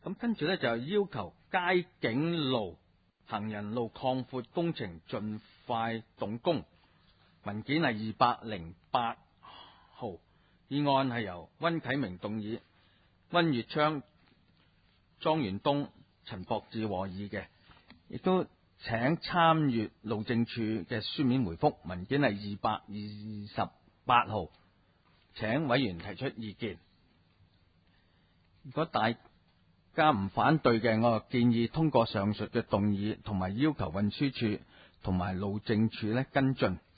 咁跟住呢，就要求街景路、行人路擴闊工程盡快動工。文件係208號，議案係由溫啟明動議，溫月昌、莊元東、陳博志和議嘅，亦都請參閱路政署嘅書面回覆。文件係228號，請委員提出意見。如果大家唔反對嘅，我建議通過上述嘅動議，同埋要求運輸署同埋路政署跟進。